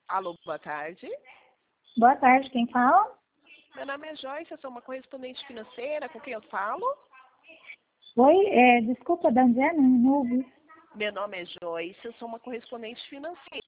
Alô, boa tarde. Boa tarde, quem fala? Meu nome é Joyce, eu sou uma correspondente financeira. Com quem eu falo? Oi, desculpa, da onde é? Não ouvi. Meu nome é Joyce, eu sou uma correspondente financeira.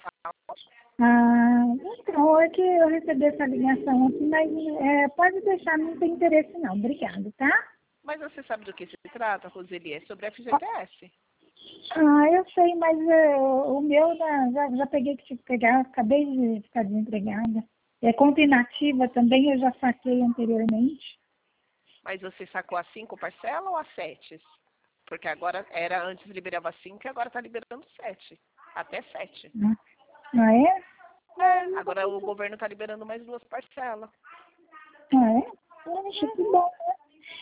Ah, então, é que eu recebi essa ligação aqui, mas pode deixar, não tem interesse não. Obrigada, tá? Mas você sabe do que se trata, Roseli? É sobre FGTS. Ah, eu sei, mas o meu já peguei que tive que pegar, acabei de ficar desempregada. É conta inativa também, eu já saquei anteriormente. Mas você sacou a 5 parcela ou a 7? Porque agora era antes liberava 5 e agora está liberando 7. Até 7. Ah, é? Agora o governo está liberando mais 2 parcelas. Ah, é? Poxa, que bom, né?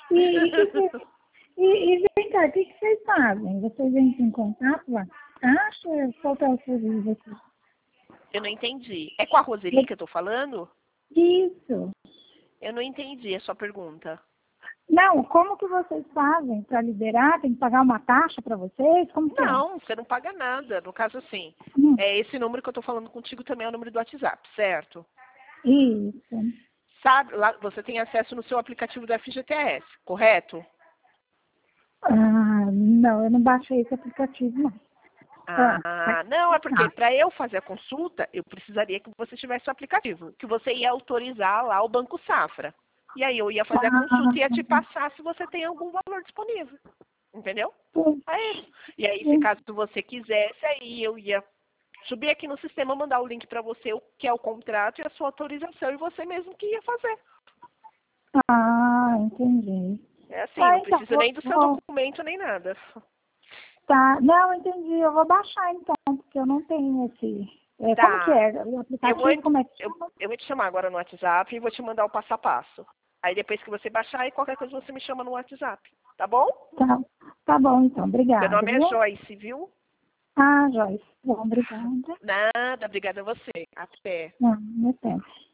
E vem cá, o que vocês fazem? Vocês entram em contato lá? Qual que é o serviço aqui? Eu não entendi. É com a Roseli que eu tô falando? Isso. Eu não entendi a sua pergunta. Não, como que vocês fazem para liberar? Tem que pagar uma taxa para vocês? Como que é? Não, você não paga nada. No caso, assim, Hum, esse número que eu tô falando contigo também é o número do WhatsApp, certo? Isso. Sabe, lá você tem acesso no seu aplicativo do FGTS, correto? Ah, não, eu não baixei esse aplicativo, não. Ah, não, é porque Tá. para eu fazer a consulta, eu precisaria que você tivesse o aplicativo, que você ia autorizar lá o Banco Safra. E aí eu ia fazer a consulta e ia te passar se você tem algum valor disponível. Entendeu? É isso. E aí, se caso você quisesse, aí eu ia subir aqui no sistema, mandar o link para você, o que é o contrato e a sua autorização, e você mesmo que ia fazer. Entendi. É assim, Ah, não então, precisa nem do seu documento, nem nada. tá. Não, entendi. Eu vou baixar então, porque eu não tenho esse. Como que Tá. é? O Eu vou, aplicativo, como é que eu, chama? eu vou te chamar agora no WhatsApp e vou te mandar o passo a passo. Aí depois que você baixar, aí qualquer coisa você me chama no WhatsApp. Tá bom? Tá, tá bom, então. Meu Obrigada, nome é viu? Joyce, viu? Ah, Joyce. Bom, obrigada. Nada, obrigada a você. Até. Não, não tem.